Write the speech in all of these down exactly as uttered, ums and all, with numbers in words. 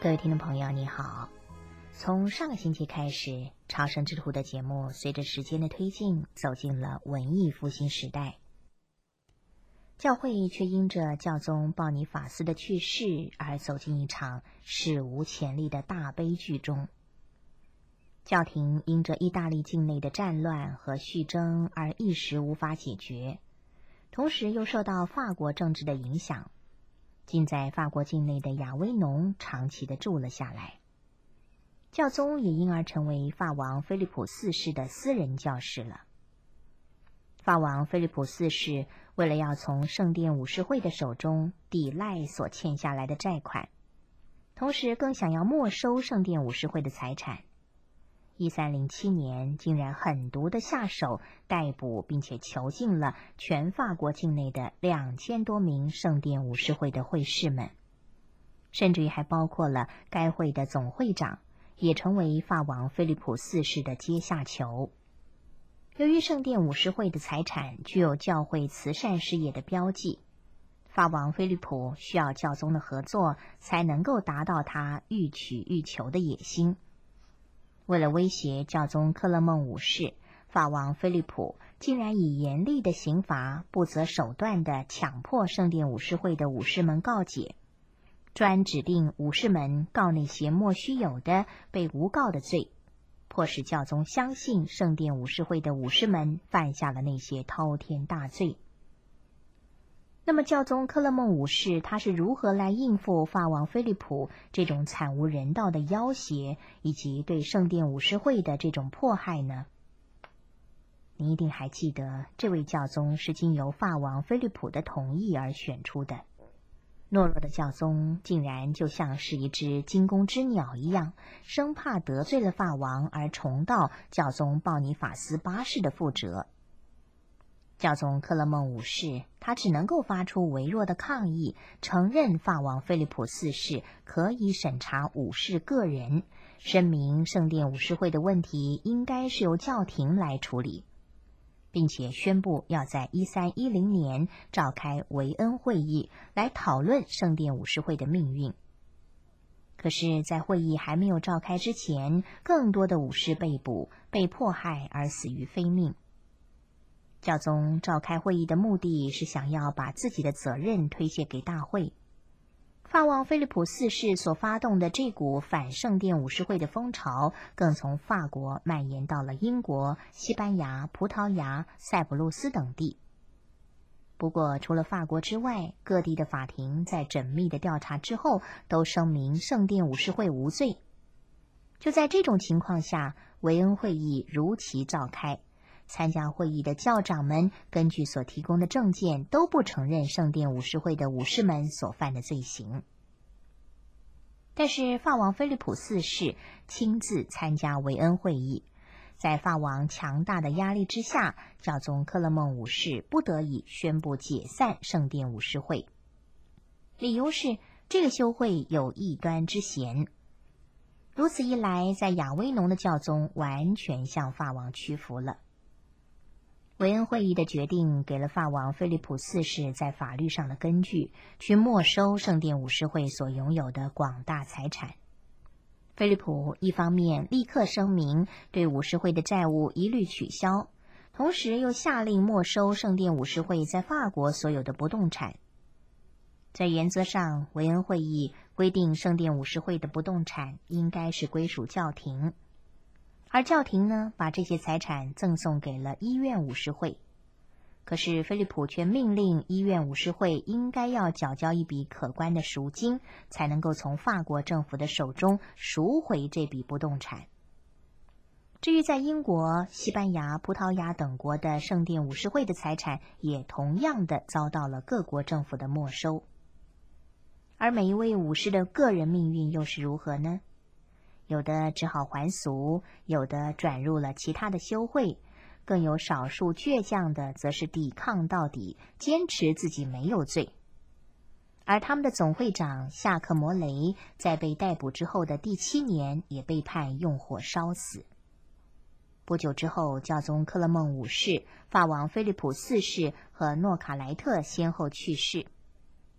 各位听众朋友你好，从上个星期开始，朝圣之途的节目随着时间的推进走进了文艺复兴时代，教会却因着教宗鲍尼法斯的去世而走进一场史无前例的大悲剧中。教廷因着意大利境内的战乱和续征而一时无法解决，同时又受到法国政治的影响，竟在法国境内的亚威农长期的住了下来。教宗也因而成为法王菲利普四世的私人教士了。法王菲利普四世为了要从圣殿武士会的手中抵赖所欠下来的债款，同时更想要没收圣殿武士会的财产，一三零七年竟然狠毒的下手逮捕并且囚禁了全法国境内的两千多名圣殿武士会的会士们，甚至于还包括了该会的总会长，也成为法王菲利普四世的阶下囚。由于圣殿武士会的财产具有教会慈善事业的标记，法王菲利普需要教宗的合作才能够达到他欲取欲求的野心。为了威胁教宗克勒孟五世，法王菲利普竟然以严厉的刑罚不择手段地强迫圣殿武士会的武士们告解，专指定武士们告那些莫须有的被诬告的罪，迫使教宗相信圣殿武士会的武士们犯下了那些滔天大罪。那么教宗克勒孟五世他是如何来应付法王菲利普这种惨无人道的要挟，以及对圣殿武士会的这种迫害呢？你一定还记得，这位教宗是经由法王菲利普的同意而选出的。懦弱的教宗竟然就像是一只惊弓之鸟一样，生怕得罪了法王而重蹈教宗鲍尼法斯八世的覆辙。教宗克勒孟五世他只能够发出微弱的抗议，承认法王菲利普四世可以审查武士个人，声明圣殿武士会的问题应该是由教廷来处理，并且宣布要在一三一零年召开维恩会议来讨论圣殿武士会的命运。可是在会议还没有召开之前，更多的武士被捕、被迫害而死于非命。教宗召开会议的目的是想要把自己的责任推卸给大会。法王菲利普四世所发动的这股反圣殿武士会的风潮，更从法国蔓延到了英国、西班牙、葡萄牙、塞浦路斯等地。不过除了法国之外，各地的法庭在缜密的调查之后都声明圣殿武士会无罪。就在这种情况下，维恩会议如期召开。参加会议的教长们根据所提供的证件都不承认圣殿武士会的武士们所犯的罪行。但是法王菲利普四世亲自参加维恩会议，在法王强大的压力之下，教宗克勒孟五世不得已宣布解散圣殿武士会，理由是这个修会有异端之嫌。如此一来，在亚威农的教宗完全向法王屈服了。维恩会议的决定给了法王菲利普四世在法律上的根据，去没收圣殿武士会所拥有的广大财产。菲利普一方面立刻声明对武士会的债务一律取消，同时又下令没收圣殿武士会在法国所有的不动产。在原则上，维恩会议规定圣殿武士会的不动产应该是归属教廷，而教廷呢，把这些财产赠送给了医院武士会。可是菲利普却命令医院武士会应该要缴交一笔可观的赎金，才能够从法国政府的手中赎回这笔不动产。至于在英国、西班牙、葡萄牙等国的圣殿武士会的财产，也同样的遭到了各国政府的没收。而每一位武士的个人命运又是如何呢？有的只好还俗，有的转入了其他的修会，更有少数倔强的则是抵抗到底，坚持自己没有罪。而他们的总会长夏克摩雷在被逮捕之后的第七年也被判用火烧死。不久之后，教宗克勒孟五世、法王菲利普四世和诺卡莱特先后去世。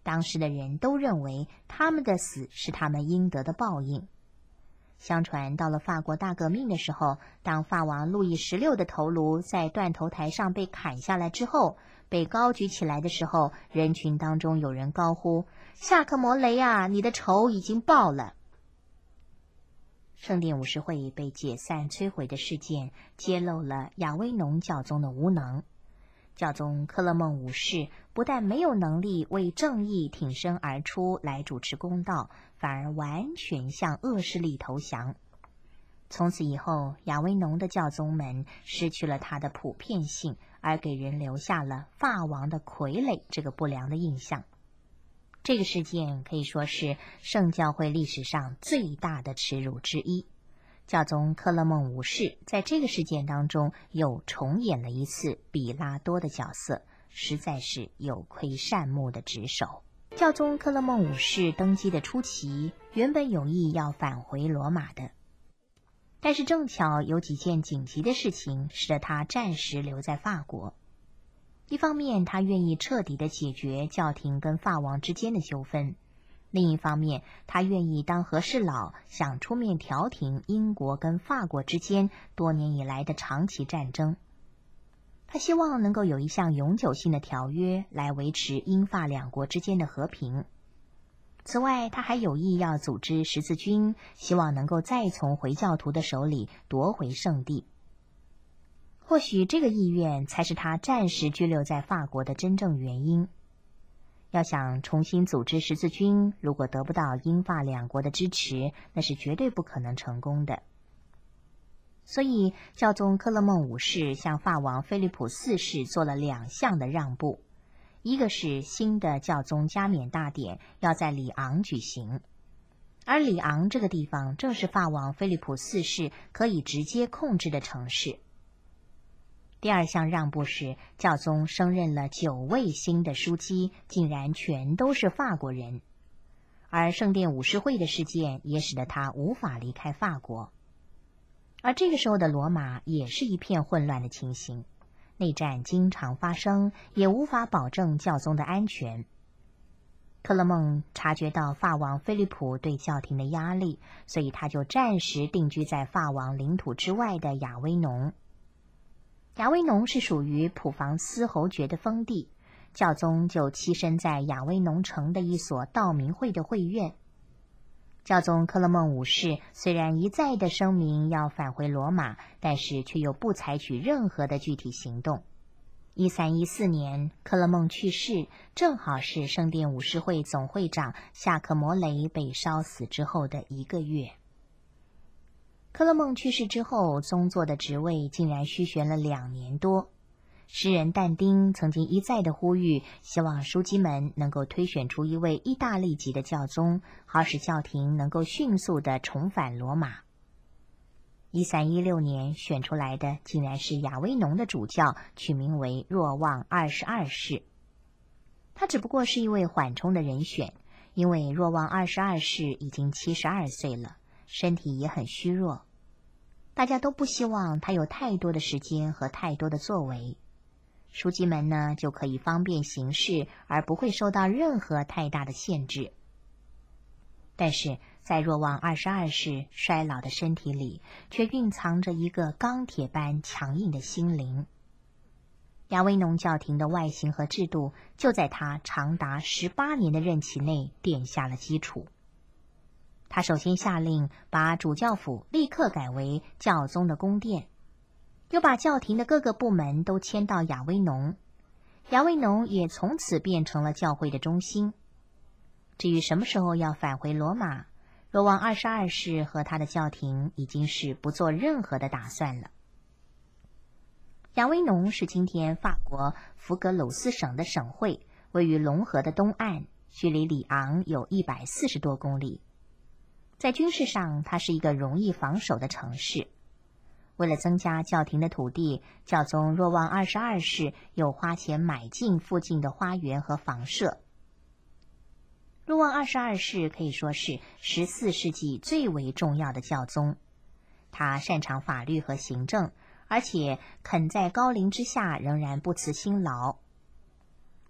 当时的人都认为他们的死是他们应得的报应。相传到了法国大革命的时候，当法王路易十六的头颅在断头台上被砍下来之后，被高举起来的时候，人群当中有人高呼：夏克摩雷啊，你的仇已经报了。圣殿武士会被解散摧毁的事件揭露了亚威农教宗的无能。教宗克勒孟五世不但没有能力为正义挺身而出来主持公道，反而完全向恶势力投降。从此以后，亚威农的教宗们失去了他的普遍性，而给人留下了法王的傀儡这个不良的印象。这个事件可以说是圣教会历史上最大的耻辱之一。教宗克勒孟五世在这个事件当中又重演了一次比拉多的角色，实在是有亏善牧的职守。教宗克勒孟五世登基的初期，原本有意要返回罗马的，但是正巧有几件紧急的事情使得他暂时留在法国。一方面，他愿意彻底的解决教廷跟法王之间的纠纷；另一方面，他愿意当和事佬，想出面调停英国跟法国之间多年以来的长期战争。他希望能够有一项永久性的条约来维持英法两国之间的和平。此外，他还有意要组织十字军，希望能够再从回教徒的手里夺回圣地。或许这个意愿才是他暂时居留在法国的真正原因。要想重新组织十字军，如果得不到英法两国的支持，那是绝对不可能成功的。所以，教宗克勒孟五世向法王菲利普四世做了两项的让步，一个是新的教宗加冕大典要在里昂举行，而里昂这个地方正是法王菲利普四世可以直接控制的城市。第二项让步是，教宗升任了九位新的枢机，竟然全都是法国人，而圣殿武士会的事件也使得他无法离开法国。而这个时候的罗马也是一片混乱的情形，内战经常发生，也无法保证教宗的安全。克勒孟察觉到法王菲利普对教廷的压力，所以他就暂时定居在法王领土之外的亚威农。亚威农是属于普房斯侯爵的封地，教宗就栖身在亚威农城的一所道明会的会院。教宗克勒孟五世虽然一再的声明要返回罗马，但是却又不采取任何的具体行动。一三一四年，克勒孟去世，正好是圣殿武士会总会长夏克摩雷被烧死之后的一个月。克勒孟去世之后，宗座的职位竟然虚悬了两年多。诗人但丁曾经一再的呼吁，希望枢机们能够推选出一位意大利籍的教宗，好使教廷能够迅速的重返罗马。一三一六年选出来的竟然是亚威农的主教，取名为若望二十二世。他只不过是一位缓冲的人选，因为若望二十二世已经七十二岁了，身体也很虚弱，大家都不希望他有太多的时间和太多的作为。枢机们呢，就可以方便行事，而不会受到任何太大的限制。但是在若望二十二世衰老的身体里，却蕴藏着一个钢铁般强硬的心灵。亚威农教廷的外形和制度，就在他长达十八年的任期内奠下了基础。他首先下令把主教府立刻改为教宗的宫殿，又把教廷的各个部门都迁到亚威农，亚威农也从此变成了教会的中心。至于什么时候要返回罗马，若望二十二世和他的教廷已经是不做任何的打算了。亚威农是今天法国福格鲁斯省的省会，位于隆河的东岸，距离里昂有一百四十多公里。在军事上，它是一个容易防守的城市。为了增加教廷的土地，教宗若望二十二世又花钱买进附近的花园和房舍。若望二十二世可以说是十四世纪最为重要的教宗，他擅长法律和行政，而且肯在高龄之下仍然不辞辛劳。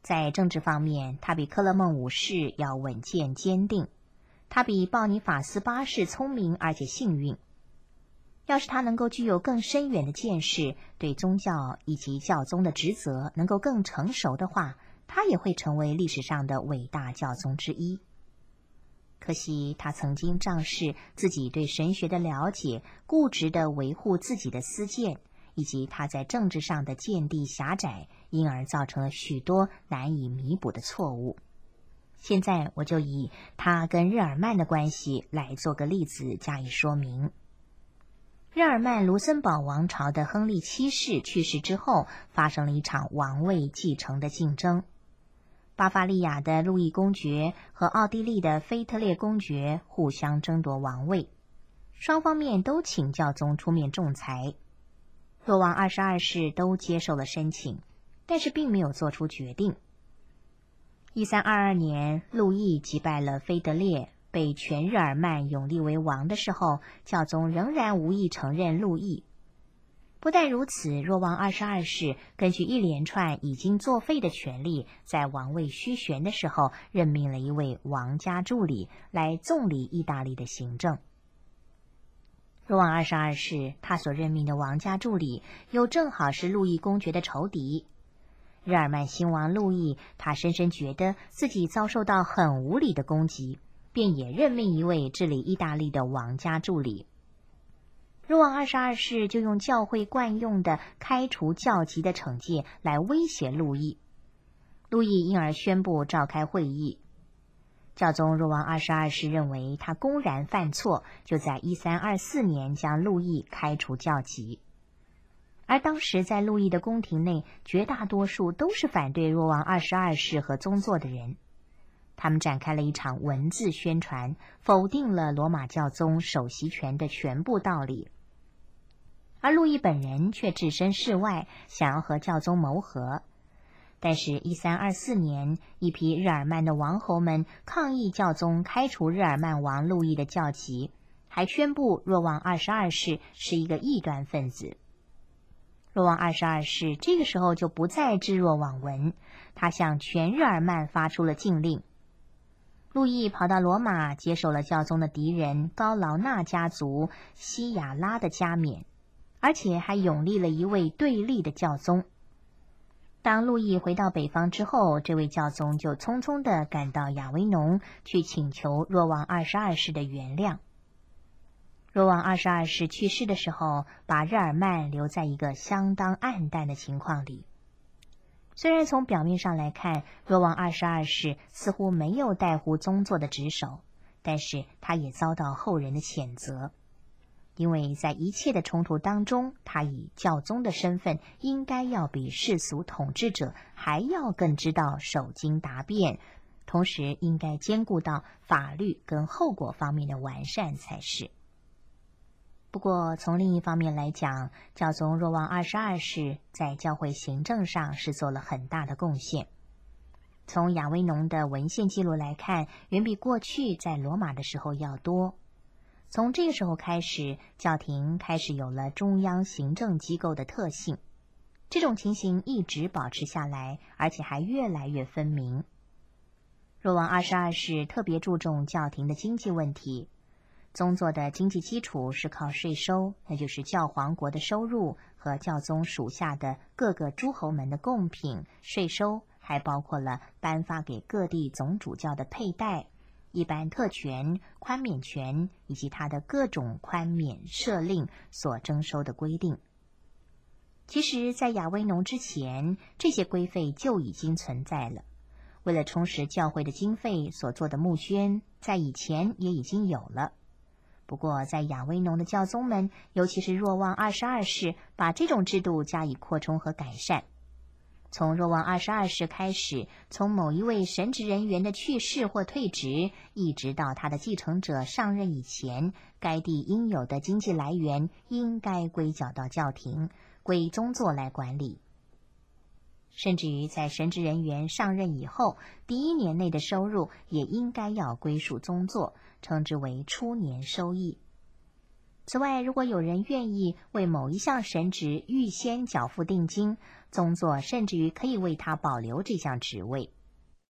在政治方面，他比克勒孟五世要稳健坚定，他比鲍尼法斯八世聪明而且幸运。要是他能够具有更深远的见识，对宗教以及教宗的职责能够更成熟的话，他也会成为历史上的伟大教宗之一。可惜他曾经仗势自己对神学的了解，固执地维护自己的私见，以及他在政治上的见地狭窄，因而造成了许多难以弥补的错误。现在我就以他跟日耳曼的关系来做个例子加以说明。日耳曼卢森堡王朝的亨利七世去世之后，发生了一场王位继承的竞争。巴伐利亚的路易公爵和奥地利的腓特烈公爵互相争夺王位，双方面都请教宗出面仲裁。若望二十二世都接受了申请，但是并没有做出决定。一三二二年，路易击败了腓特烈，被全日耳曼永立为王的时候，教宗仍然无意承认路易。不但如此，若望二十二世根据一连串已经作废的权力，在王位虚悬的时候，任命了一位王家助理来纵理意大利的行政。若望二十二世他所任命的王家助理，又正好是路易公爵的仇敌。日耳曼新王路易，他深深觉得自己遭受到很无理的攻击，便也任命一位治理意大利的王家助理。若望二十二世就用教会惯用的开除教籍的惩戒来威胁路易，路易因而宣布召开会议。教宗若望二十二世认为他公然犯错，就在一三二四年将路易开除教籍。而当时在路易的宫廷内，绝大多数都是反对若望二十二世和宗座的人。他们展开了一场文字宣传，否定了罗马教宗首席权的全部道理。而路易本人却置身事外，想要和教宗谋和。但是一三二四年，一批日耳曼的王侯们抗议教宗开除日耳曼王路易的教籍，还宣布若望二十二世是一个异端分子。若望二十二世这个时候就不再置若罔闻，他向全日耳曼发出了禁令。路易跑到罗马，接受了教宗的敌人高劳纳家族西亚拉的加冕，而且还拥立了一位对立的教宗。当路易回到北方之后，这位教宗就匆匆地赶到亚维农，去请求若望二十二世的原谅。若望二十二世去世的时候，把日耳曼留在一个相当暗淡的情况里。虽然从表面上来看，若望二十二世似乎没有代乎宗座的职守，但是他也遭到后人的谴责，因为在一切的冲突当中，他以教宗的身份应该要比世俗统治者还要更知道守经达变，同时应该兼顾到法律跟后果方面的完善才是。不过从另一方面来讲，教宗若望二十二世在教会行政上是做了很大的贡献。从亚维农的文献记录来看，远比过去在罗马的时候要多。从这个时候开始，教廷开始有了中央行政机构的特性，这种情形一直保持下来，而且还越来越分明。若望二十二世特别注重教廷的经济问题。宗座的经济基础是靠税收，那就是教皇国的收入和教宗属下的各个诸侯们的贡品。税收还包括了颁发给各地总主教的佩戴、一般特权、宽免权以及他的各种宽免赦令所征收的规定。其实在亚维农之前，这些规费就已经存在了。为了充实教会的经费所做的募捐，在以前也已经有了。不过在亚维农的教宗们，尤其是若望二十二世，把这种制度加以扩充和改善。从若望二十二世开始，从某一位神职人员的去世或退职，一直到他的继承者上任以前，该地应有的经济来源应该归缴到教廷，归宗座来管理。甚至于在神职人员上任以后，第一年内的收入也应该要归属宗座，称之为初年收益。 此外，如果有人愿意为某一项神职预先缴付定金，宗座甚至于可以为他保留这项职位。